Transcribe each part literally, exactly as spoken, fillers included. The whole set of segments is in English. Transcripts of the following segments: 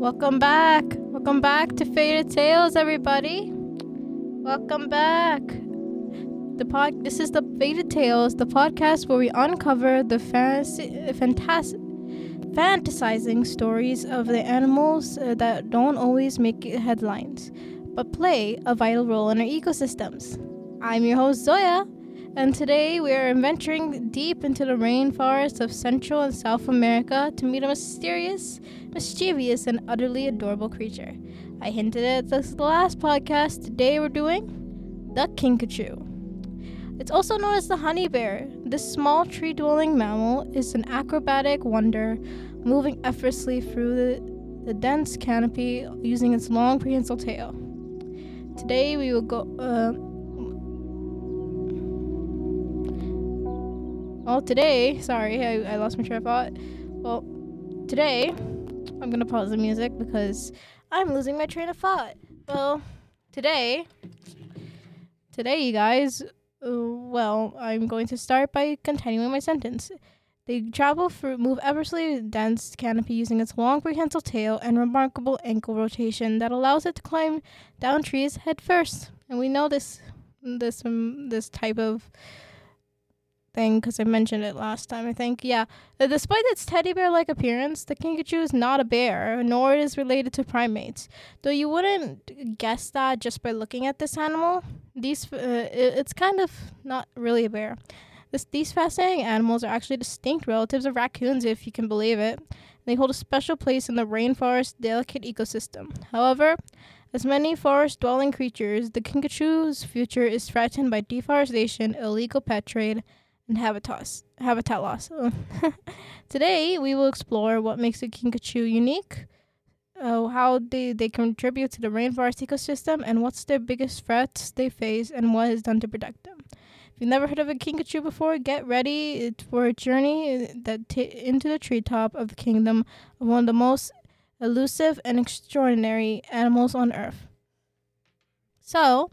Welcome back. Welcome back to Faded Tales, everybody. Welcome back. The pod. This is the Faded Tales, the podcast where we uncover the fantasy, fantas- fantasizing stories of the animals uh, that don't always make headlines, but play a vital role in our ecosystems. I'm your host Zoya, and today we are venturing deep into the rainforests of Central and South America to meet a mysterious, mischievous, and utterly adorable creature. I hinted at this the last podcast. Today we're doing the kinkajou. It's also known as the honey bear. This small tree-dwelling mammal is an acrobatic wonder, moving effortlessly through the, the dense canopy using its long prehensile tail. Today we will go... Uh, Well, today, sorry, I, I lost my train of thought. Well, today, I'm going to pause the music because I'm losing my train of thought. Well, today, today, you guys, uh, well, I'm going to start by continuing my sentence. They travel through, move effortlessly dense canopy using its long prehensile tail and remarkable ankle rotation that allows it to climb down trees head first. And we know this, this, um, this type of thing because I mentioned it last time, I think. Yeah, uh, despite its teddy bear-like appearance, the kinkajou is not a bear, nor it is related to primates. Though you wouldn't guess that just by looking at this animal. These, uh, it, it's kind of not really a bear. This, these fascinating animals are actually distinct relatives of raccoons, if you can believe it. They hold a special place in the rainforest delicate ecosystem. However, as many forest-dwelling creatures, the kinkajou's future is threatened by deforestation, illegal pet trade, and habitat habitat loss. Today, we will explore what makes the kinkajou unique, uh, how they, they contribute to the rainforest ecosystem, and what's their biggest threats they face, and what is done to protect them. If you've never heard of a kinkajou before, get ready for a journey that t- into the treetop of the kingdom of one of the most elusive and extraordinary animals on Earth. So,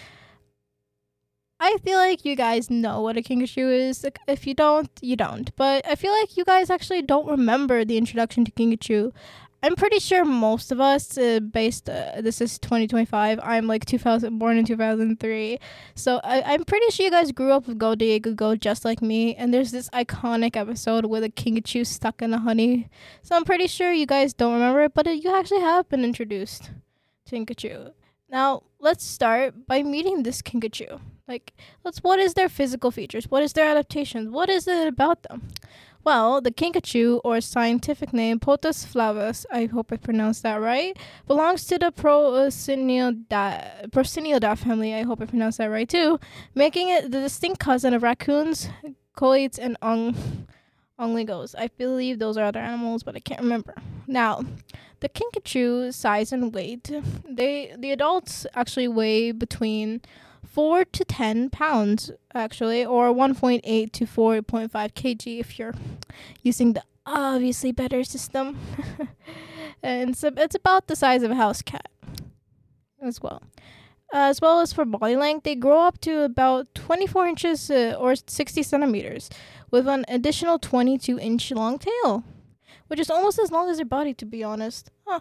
I feel like you guys know what a kinkajou is. Like, if you don't, you don't. But I feel like you guys actually don't remember the introduction to kinkajou. I'm pretty sure most of us, uh, based, uh, this is twenty twenty-five, I'm like two thousand, born in two thousand three. So I, I'm pretty sure you guys grew up with Go Diego Go just like me. And there's this iconic episode with a kinkajou stuck in the honey. So I'm pretty sure you guys don't remember it, but it, you actually have been introduced to kinkajou. Now, let's start by meeting this kinkajou. Like, let's, what is their physical features? What is their adaptations? What is it about them? Well, the kinkajou, or scientific name Potus flavus, I hope I pronounced that right, belongs to the Procinidae, Procinidae family, I hope I pronounced that right too, making it the distinct cousin of raccoons, coyotes, and ong, ongligos. I believe those are other animals, but I can't remember. Now, the kinkajou size and weight, they the adults actually weigh between four to ten pounds, actually, or one point eight to four point five kilograms if you're using the obviously better system. And so it's about the size of a house cat as well. Uh, as well as for body length, they grow up to about twenty-four inches uh, or sixty centimeters with an additional twenty-two inch long tail, which is almost as long as their body, to be honest. Huh.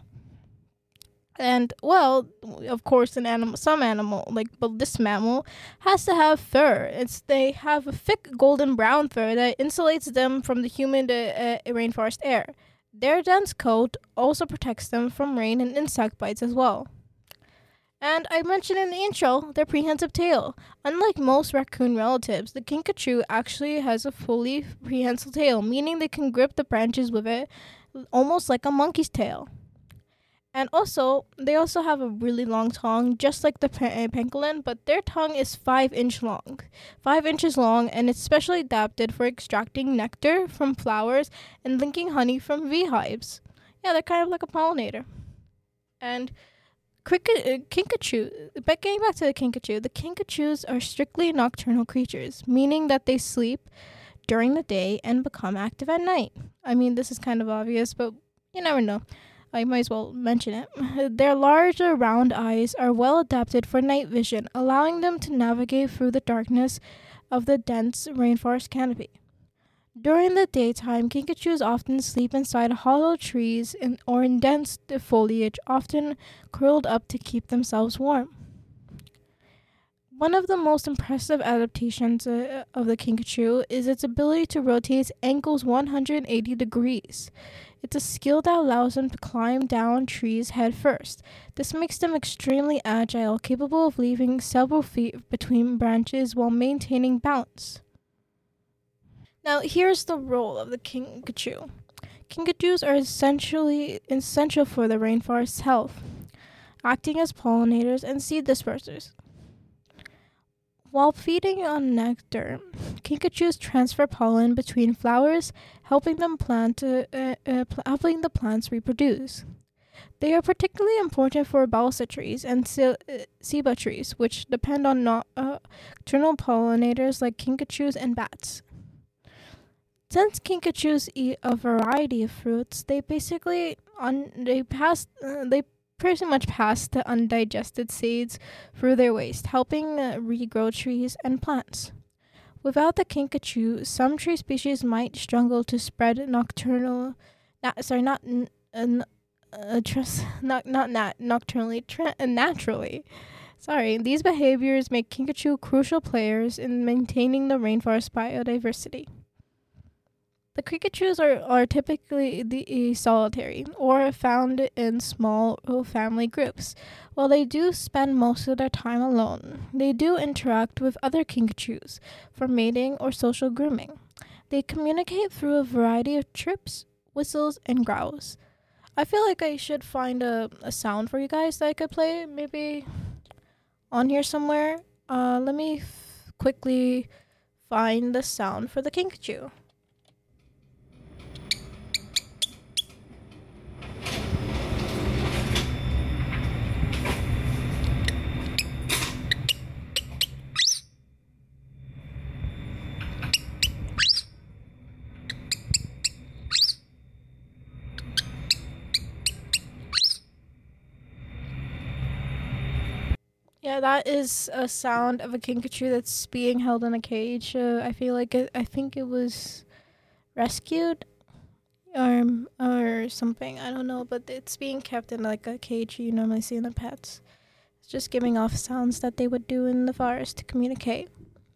And, well, of course, an animal, some animal, like but this mammal, has to have fur. It's They have a thick golden brown fur that insulates them from the humid uh, uh, rainforest air. Their dense coat also protects them from rain and insect bites as well. And I mentioned in the intro, their prehensile tail. Unlike most raccoon relatives, the kinkajou actually has a fully prehensile tail, meaning they can grip the branches with it, almost like a monkey's tail. And also, they also have a really long tongue, just like the pa- pangolin, but their tongue is five inch long, five inches long, and it's specially adapted for extracting nectar from flowers and linking honey from beehives. Yeah, they're kind of like a pollinator. And cricket, uh, kinkajou, but getting back to the kinkajou, the kinkajous are strictly nocturnal creatures, meaning that they sleep during the day and become active at night. I mean, this is kind of obvious, but you never know. I might as well mention it. Their larger round eyes are well adapted for night vision, allowing them to navigate through the darkness of the dense rainforest canopy. During the daytime, kinkajous often sleep inside hollow trees in, or in dense foliage, often curled up to keep themselves warm. One of the most impressive adaptations uh, of the kinkajou is its ability to rotate its ankles one hundred eighty degrees. It's a skill that allows them to climb down trees head first. This makes them extremely agile, capable of leaving several feet between branches while maintaining balance. Now, here's the role of the kinkajou. Kinkajous are essentially essential for the rainforest's health, acting as pollinators and seed dispersers. While feeding on nectar, kinkajous transfer pollen between flowers, helping them plant uh, uh, uh, pl- helping the plants reproduce. They are particularly important for balsa trees and ce- uh, ceiba trees, which depend on no- uh, nocturnal pollinators like kinkajous and bats. Since kinkajous eat a variety of fruits, they basically un- they pass uh, they pretty much pass the undigested seeds through their waste, helping uh, regrow trees and plants. Without the kinkajou, some tree species might struggle to spread nocturnal, not, sorry, not n- uh, n- uh, trus- not not nat- nocturnally, tra- uh, naturally. Sorry, these behaviors make kinkajou crucial players in maintaining the rainforest biodiversity. The cricketers are, are typically the, solitary or found in small family groups. While they do spend most of their time alone, they do interact with other kinkajous for mating or social grooming. They communicate through a variety of chirps, whistles, and growls. I feel like I should find a, a sound for you guys that I could play maybe on here somewhere. Uh, let me f- quickly find the sound for the kinkajou. Yeah, that is a sound of a kinkajou that's being held in a cage. Uh, I feel like it, I think it was rescued or or something. I don't know, but it's being kept in like a cage you normally see in the pets. It's just giving off sounds that they would do in the forest to communicate.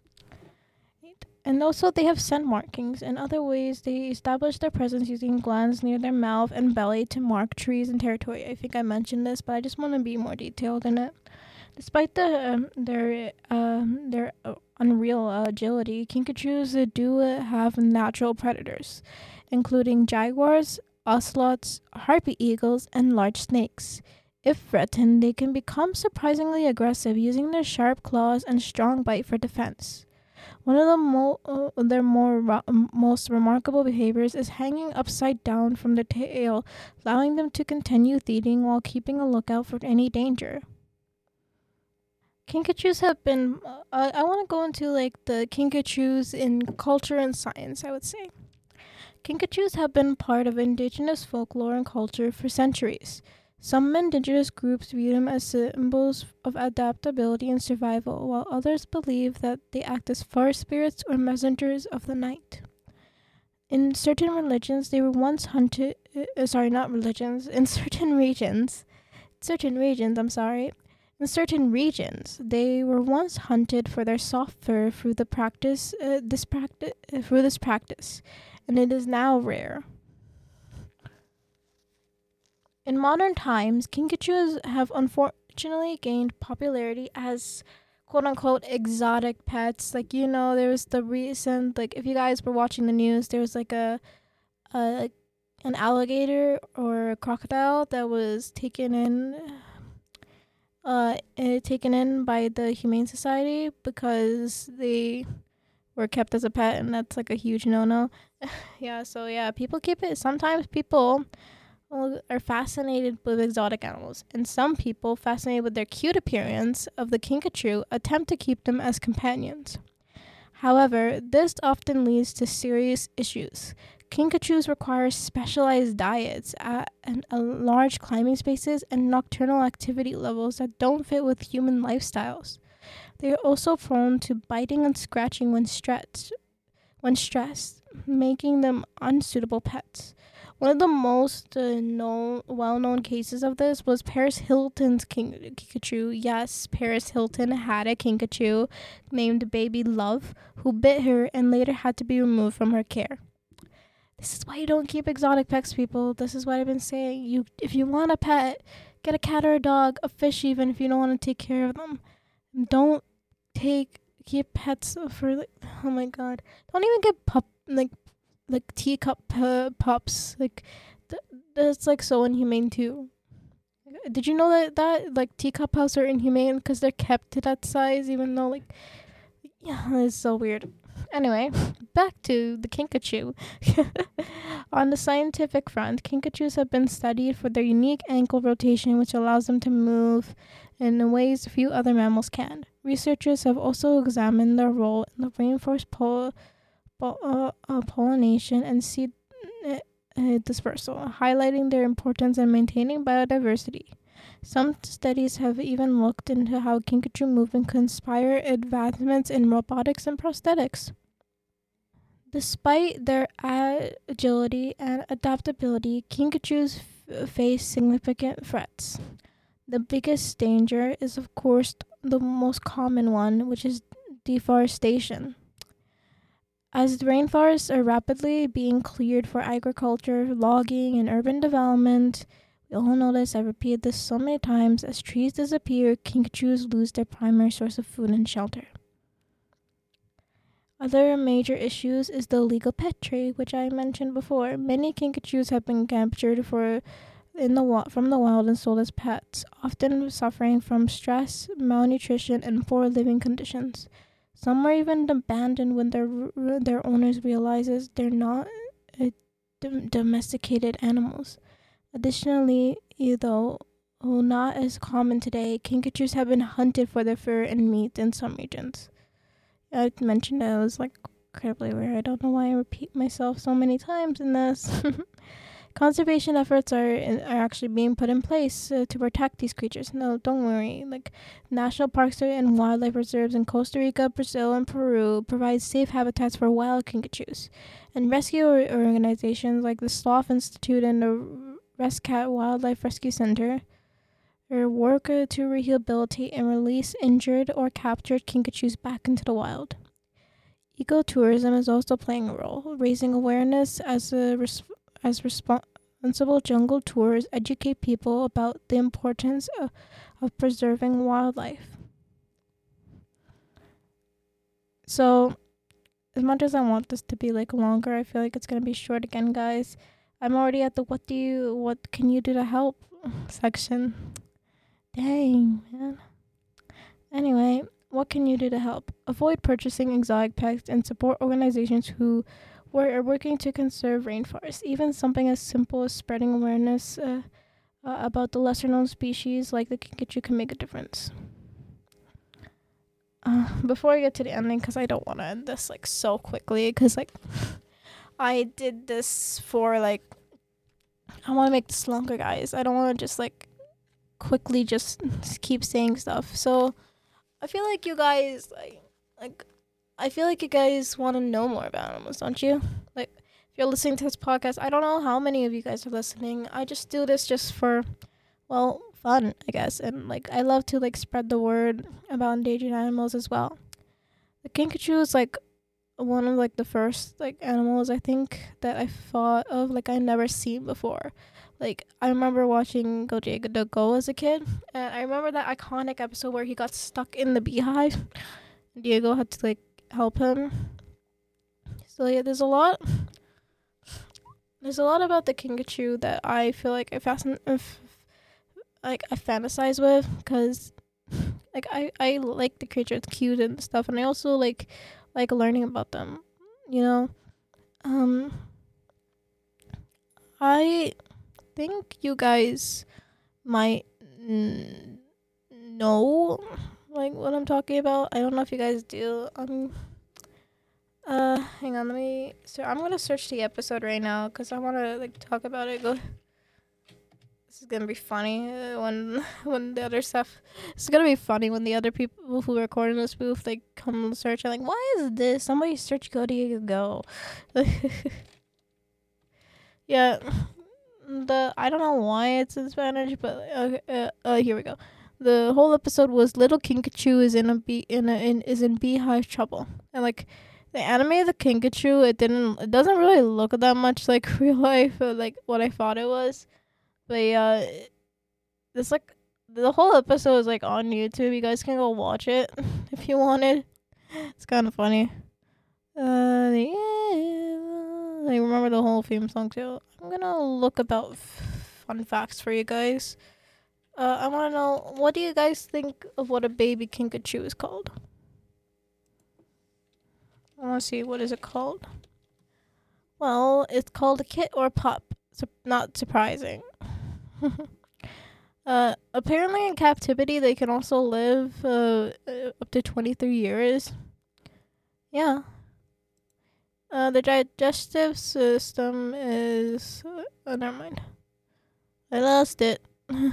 And also, they have scent markings. In other ways, they establish their presence using glands near their mouth and belly to mark trees and territory. I think I mentioned this, but I just want to be more detailed in it. Despite the um, their um, their uh, unreal uh, agility, kinkajous uh, do uh, have natural predators, including jaguars, ocelots, harpy eagles, and large snakes. If threatened, they can become surprisingly aggressive, using their sharp claws and strong bite for defense. One of the mo- uh, their more ra- most remarkable behaviors is hanging upside down from their tail, allowing them to continue feeding while keeping a lookout for any danger. Kinkajous have been. Uh, I want to go into like the kinkajous in culture and science. I would say kinkajous have been part of indigenous folklore and culture for centuries. Some indigenous groups view them as symbols of adaptability and survival, while others believe that they act as forest spirits or messengers of the night. In certain religions, they were once hunted. Uh, sorry, not religions. In certain regions, certain regions. I'm sorry. In certain regions, they were once hunted for their soft fur through the practice. Uh, this practice uh, through this practice, and it is now rare. In modern times, kinkajous have unfortunately gained popularity as quote unquote exotic pets. Like, you know, there was the recent, like, if you guys were watching the news, there was like a, a an alligator or a crocodile that was taken in uh eh, taken in by the Humane Society because they were kept as a pet, and that's like a huge no no. Yeah, so yeah, people keep it. Sometimes people well, are fascinated with exotic animals, and some people, fascinated with their cute appearance of the kinkajou, attempt to keep them as companions. However, this often leads to serious issues. Kinkajous require specialized diets at and, uh, large climbing spaces and nocturnal activity levels that don't fit with human lifestyles. They are also prone to biting and scratching when stressed, when stressed, making them unsuitable pets. One of the most uh, known, well-known cases of this was Paris Hilton's king- Kinkajou. Yes, Paris Hilton had a Kinkajou named Baby Love, who bit her and later had to be removed from her care. This is why you don't keep exotic pets, people. This is what I've been saying. You, if you want a pet, get a cat or a dog, a fish even, if you don't want to take care of them. Don't take keep pets for like, oh my god. Don't even get pup like like teacup pu- pups. Like th- that's like so inhumane too. Did you know that that like teacup pups are inhumane because they're kept to that size, even though like yeah, it's so weird. Anyway, back to the kinkajou. On the scientific front, kinkajous have been studied for their unique ankle rotation, which allows them to move in ways few other mammals can. Researchers have also examined their role in the rainforest pol- pol- uh, uh, pollination and seed uh, uh, dispersal, highlighting their importance in maintaining biodiversity. Some studies have even looked into how kinkajou movement can inspire advancements in robotics and prosthetics. Despite their agility and adaptability, kinkajous f- face significant threats. The biggest danger is, of course, the most common one, which is deforestation. As the rainforests are rapidly being cleared for agriculture, logging, and urban development, we all know this, I've repeated this so many times, as trees disappear, kinkajous lose their primary source of food and shelter. Other major issues is the illegal pet trade, which I mentioned before. Many kinkajous have been captured for in the wa- from the wild and sold as pets, often suffering from stress, malnutrition, and poor living conditions. Some are even abandoned when their their owners realizes they're not uh, dom- domesticated animals. Additionally, though not as common today, kinkajous have been hunted for their fur and meat in some regions. I mentioned that it was like incredibly rare. I don't know why I repeat myself so many times in this. Conservation efforts are are actually being put in place uh, to protect these creatures. No, don't worry. Like national parks and wildlife reserves in Costa Rica, Brazil, and Peru provide safe habitats for wild kinkajous, and rescue organizations like the Sloth Institute and the Rescat Wildlife Rescue Center or work uh, to rehabilitate and release injured or captured kinkajous back into the wild. Ecotourism is also playing a role, raising awareness as a res- as responsible jungle tours educate people about the importance of, of preserving wildlife. So, as much as I want this to be like longer, I feel like it's gonna be short again, guys. I'm already at the what do you what can you do to help section. Dang, man. Anyway, what can you do to help? Avoid purchasing exotic pets and support organizations who are working to conserve rainforests. Even something as simple as spreading awareness uh, uh, about the lesser known species like the kinkajou can make a difference. Uh, before I get to the ending, because I don't want to end this like so quickly, because like I did this for like I want to make this longer, guys. I don't want to just like quickly just keep saying stuff. So I feel like you guys like like I feel like you guys want to know more about animals, don't you? Like if you're listening to this podcast, I don't know how many of you guys are listening. I just do this just for well, fun, I guess. And like I love to like spread the word about endangered animals as well. The kinkajou is like one of like the first like animals I think that I thought of like I never seen before. Like I remember watching Go Diego Go as a kid, and I remember that iconic episode where he got stuck in the beehive. Diego had to like help him. So yeah, there's a lot. There's a lot about the kinkajou that I feel like I fascin- if, like I fantasize with, because like I I like the creature, it's cute and stuff, and I also like like learning about them. You know, um, I think you guys might n- know like what I'm talking about. I don't know if you guys do. Um, uh, hang on, let me. So I'm gonna search the episode right now because I want to like talk about it. Go. This is gonna be funny uh, when when the other stuff. It's gonna be funny when the other people who record in this booth like come and search and like, why is this? Somebody search Go Diego Go. Yeah, the I don't know why it's in Spanish, but okay, uh, uh, here we go. The whole episode was little Kinkachu is in a bee in a in is in beehive trouble, and like the anime of the Kinkachu, it didn't it doesn't really look that much like real life, or like what I thought it was. But yeah, it's like the whole episode is like on YouTube. You guys can go watch it if you wanted. It's kind of funny. Uh, yeah, I remember the whole theme song too. I'm gonna look about f- fun facts for you guys. Uh, I want to know, what do you guys think of what a baby Kinkachu is called? I want to see, what is it called? Well, it's called a kit or pup. Su- not surprising. uh, apparently in captivity they can also live uh, uh, up to twenty-three years. Yeah. Uh, the digestive system is... Uh, oh, never mind. I lost it.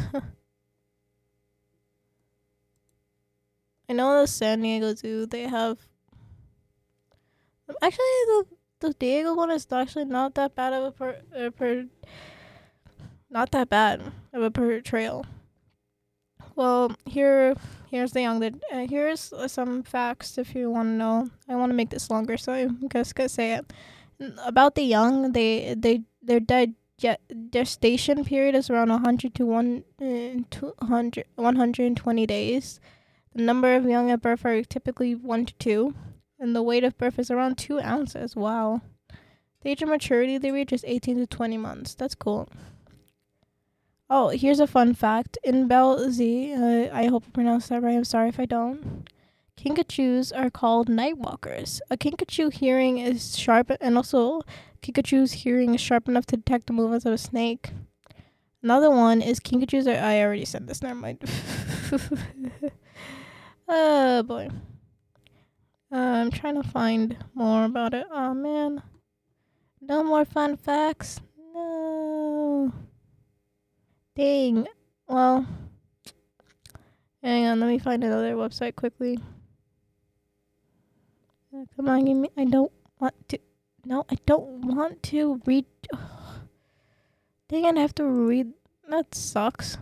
I know the San Diego Zoo, they have... Actually, the, the Diego one is actually not that bad of a per... Uh, per not that bad of a portrayal. Well, here, here's the young... Uh, here's uh, some facts if you want to know. I want to make this longer, so I'm just going to say it. About the young, they they their di- gestation period is around one hundred to one, uh, two hundred, one hundred twenty days. The number of young at birth are typically one to two, and the weight of birth is around two ounces. Wow. The age of maturity they reach is eighteen to twenty months. That's cool. Oh, here's a fun fact. In Bell Z, uh, I hope I pronounced that right. I'm sorry if I don't. Kinkachus are called night walkers. A Kinkachu hearing is sharp, and also Kinkachu's hearing is sharp enough to detect the movements of a snake. Another one is Kinkachus are... I already said this, never mind. Oh, boy. Uh, I'm trying to find more about it. Oh, man. No more fun facts? No. Dang. Well, hang on, let me find another website quickly. Uh, come on, give me. I don't want to. No, I don't want to read. Ugh. Dang it, I have to read. That sucks.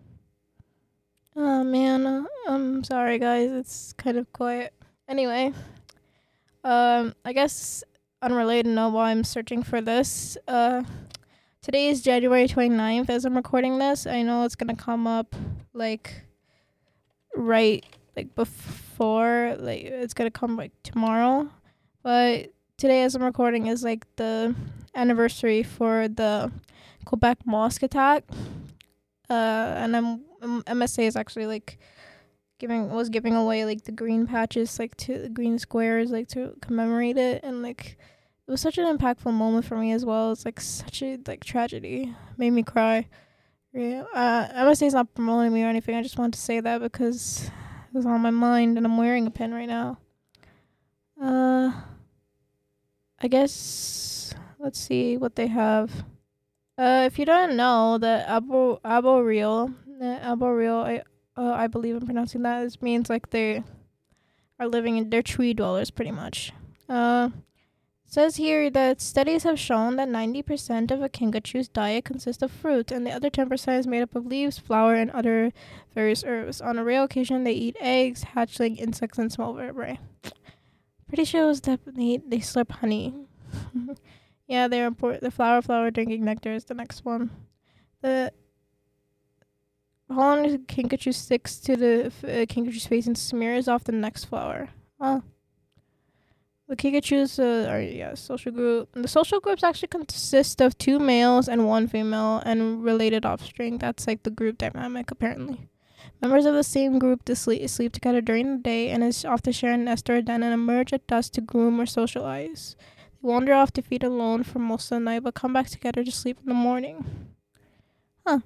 Oh, man. Uh, I'm sorry, guys. It's kind of quiet. Anyway, um, I guess unrelated note while I'm searching for this. Uh, today is January twenty-ninth as I'm recording this. I know it's going to come up, like, right like before, like it's gonna come like tomorrow, but today as I'm recording is like the anniversary for the Quebec mosque attack, uh and I'm um, M S A is actually like giving was giving away like the green patches, like to the green squares, like to commemorate it, and like it was such an impactful moment for me as well. It's like such a like tragedy, made me cry. Yeah, uh, M S A is not promoting me or anything. I just wanted to say that because it was on my mind, and I'm wearing a pin right now. Uh, I guess let's see what they have. Uh, if you don't know, the abo arboreal, the arboreal, I uh, I believe I'm pronouncing that. This means like they are living in they're tree dwellers, pretty much. Uh. It says here that studies have shown that ninety percent of a Kinkachu's diet consists of fruit, and the other ten percent is made up of leaves, flower, and other various herbs. On a rare occasion, they eat eggs, hatchling, insects, and small vertebrae. Pretty sure it was that they, they slurp honey. Yeah, they're important. The flower, flower, drinking nectar is the next one. The how long the Kinkachu sticks to the uh, Kinkachu's face and smears off the next flower. Oh. The Kikachus uh, are yeah social group. The social groups actually consist of two males and one female and related offspring. That's like the group dynamic apparently. Members of the same group to sleep, sleep together during the day and is often share a nest or a den and emerge at dusk to groom or socialize. They wander off to feed alone for most of the night but come back together to sleep in the morning. Huh.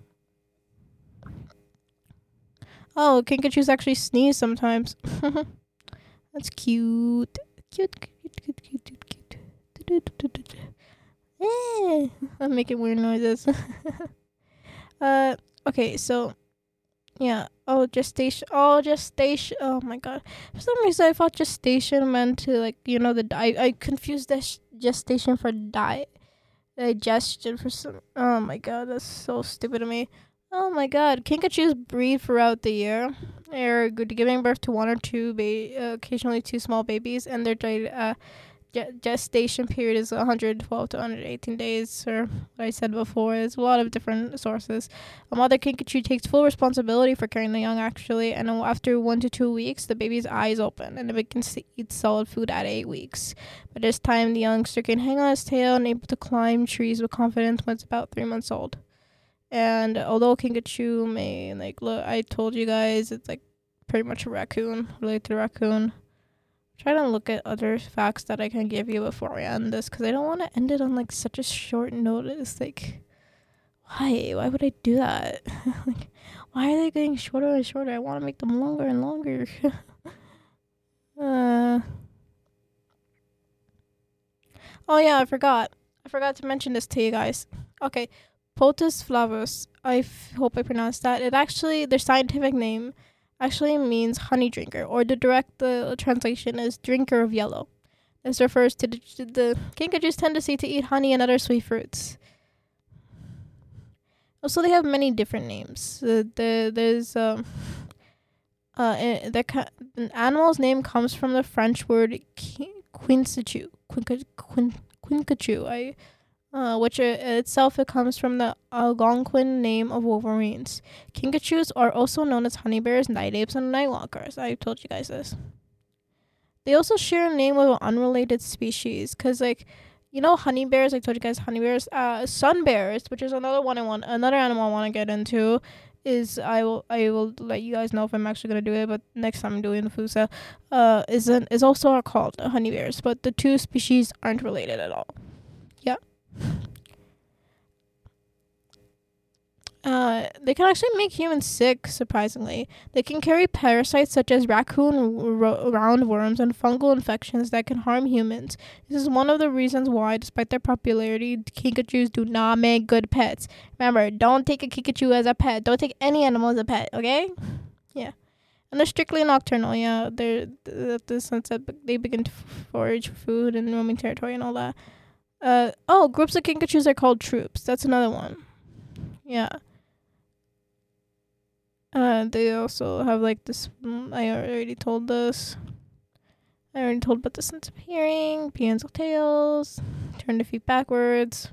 Oh, Kinkachus actually sneeze sometimes. That's cute. Cute, cute, cute, cute, cute, cute. Eh, I'm making weird noises. Uh, okay, so yeah. Oh, gestation. Oh, gestation. Oh my god. For some reason, I thought gestation meant to like you know the I I confused this gestation for di digestion for some. Oh my god, that's so stupid of me. Oh my god, kinkajous breed throughout the year. They're good, giving birth to one or two, ba- uh, occasionally two small babies, and their di- uh, ge- gestation period is one hundred twelve to one hundred eighteen days, or what I said before. There's a lot of different sources. A mother kinkajou takes full responsibility for carrying the young, actually, and after one to two weeks, the baby's eyes open, and it begins to eat solid food at eight weeks. By this time, the youngster can hang on his tail and able to climb trees with confidence when it's about three months old. And although kinkajou may, like, look, I told you guys, it's like pretty much a raccoon, related to a raccoon. Try to look at other facts that I can give you before I end this, because I don't want to end it on like such a short notice. Like, why? Why would I do that? Like, why are they getting shorter and shorter? I want to make them longer and longer. uh. Oh yeah, I forgot. I forgot to mention this to you guys. Okay, Potus flavus. I f- hope I pronounced that. It actually, their scientific name actually means honey drinker, or the direct uh, translation is drinker of yellow. This refers to the, to the kinkajou's tendency to eat honey and other sweet fruits. Also, they have many different names. Uh, the, there's um, uh, uh, the ca- an animal's name comes from the French word quincachou, quincachou, quincachou. I Uh, which uh, itself it comes from the Algonquin name of wolverines. Kinkajous are also known as honey bears, night apes, and night walkers. I told you guys this. They also share a name with an unrelated species, cause like, you know, honey bears. I told you guys honey bears. Uh, sun bears, which is another one I want, another animal I want to get into. Is I will I will let you guys know if I'm actually gonna do it, but next time I'm doing the food sale, uh, is an, is also called honey bears, but the two species aren't related at all. Yeah. Uh, they can actually make humans sick, surprisingly. They can carry parasites such as raccoon ro- roundworms and fungal infections that can harm humans. This is one of the reasons why, despite their popularity, kinkajous do not make good pets. Remember, don't take a kinkajou as a pet. Don't take any animal as a pet, okay? Yeah. And they're strictly nocturnal, yeah. They're, at the sunset, they begin to forage for food and roaming territory and all that. Uh, oh, groups of kinkajous are called troops. That's another one. Yeah. Uh, they also have like this. Mm, I already told this. I already told about the sense of hearing, prehensile tails, turn their feet backwards.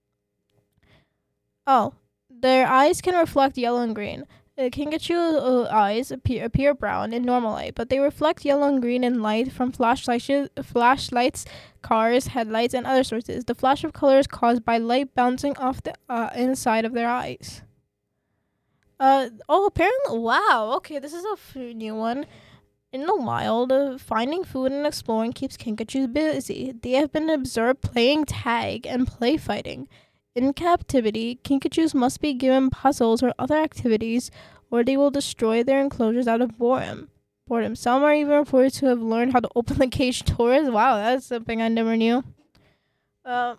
Oh, their eyes can reflect yellow and green. The kinkajou uh, eyes appear, appear brown in normal light, but they reflect yellow and green in light from flashlights, flashlights, cars, headlights, and other sources. The flash of color is caused by light bouncing off the uh, inside of their eyes. Uh oh, apparently, wow. Okay, this is a f- new one. In the wild, uh, finding food and exploring keeps kinkajous busy. They have been observed playing tag and play fighting. In captivity, kinkajous must be given puzzles or other activities, or they will destroy their enclosures out of boredom. Boredom. Some are even reported to have learned how to open the cage doors. Wow, that's something I never knew. Uh,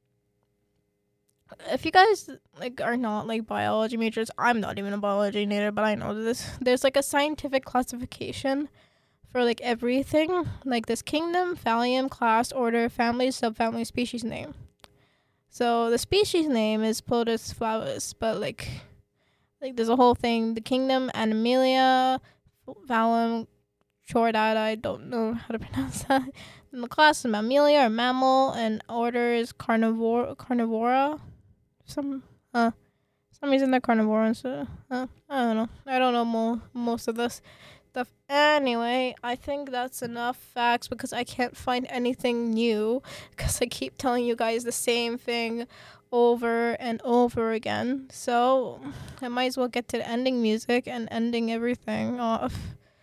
if you guys like are not like biology majors, I'm not even a biology major, but I know this. There's like a scientific classification for like everything, like this kingdom, phallium, class, order, family, subfamily, species name. So the species name is Potus flavus, but like like there's a whole thing. The kingdom, Animalia, phallum, chordata. I don't know how to pronounce that. And the class is Mammalia or mammal, and order is carnivore carnivora. Some uh some reason they're carnivore, so uh, I don't know. I don't know mo- most of this stuff. Anyway, I think that's enough facts because I can't find anything new because I keep telling you guys the same thing over and over again. So I might as well get to the ending music and ending everything off.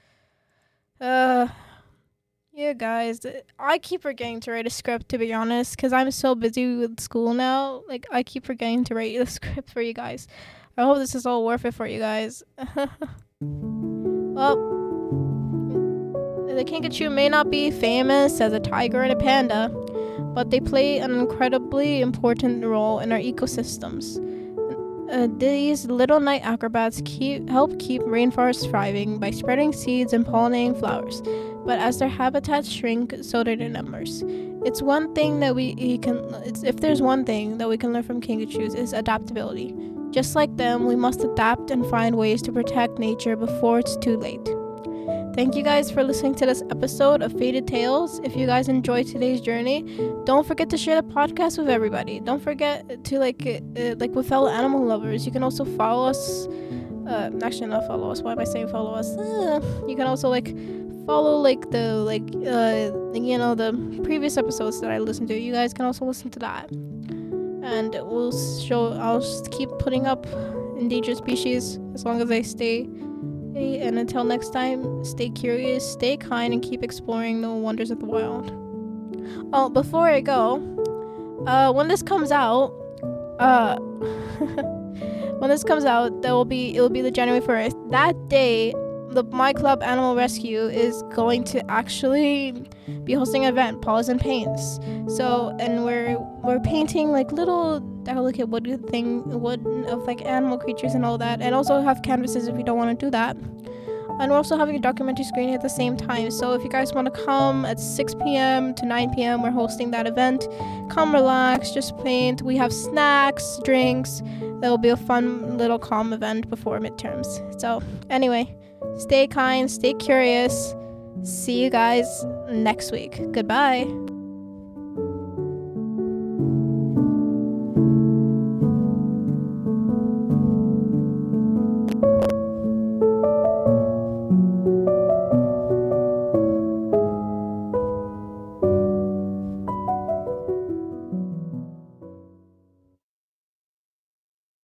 Uh Yeah, guys, I keep forgetting to write a script, to be honest, because I'm so busy with school now. Like, I keep forgetting to write a script for you guys. I hope this is all worth it for you guys. Well, the kinkajou may not be famous as a tiger and a panda, but they play an incredibly important role in our ecosystems. Uh, these little night acrobats keep help keep rainforests thriving by spreading seeds and pollinating flowers. But as their habitats shrink, so do their numbers. It's one thing that we, we can. It's, if there's one thing that we can learn from kingachus is adaptability. Just like them, we must adapt and find ways to protect nature before it's too late. Thank you guys for listening to this episode of Faded Tales. If you guys enjoyed today's journey, don't forget to share the podcast with everybody. Don't forget to like uh, like with fellow animal lovers. You can also follow us. Uh, actually, not follow us. Why am I saying follow us? Uh, you can also like follow like the like uh you know the previous episodes that I listened to. You guys can also listen to that. And we'll show. I'll just keep putting up endangered species as long as I stay. And until next time, stay curious, stay kind, and keep exploring the wonders of the wild. Oh, before I go, uh, when this comes out, uh, when this comes out, there will be it will be the January first. That day, the My Club Animal Rescue is going to actually be hosting an event, Paws and Paints. So, and we're we're painting like little delicate wood thing, wood of like animal creatures and all that, and also have canvases if you don't want to do that. And we're also having a documentary screening at the same time. So if you guys want to come at six p.m. to nine p.m., we're hosting that event. Come relax, just paint. We have snacks, drinks. That will be a fun little calm event before midterms. So anyway, stay kind, stay curious. See you guys next week. Goodbye.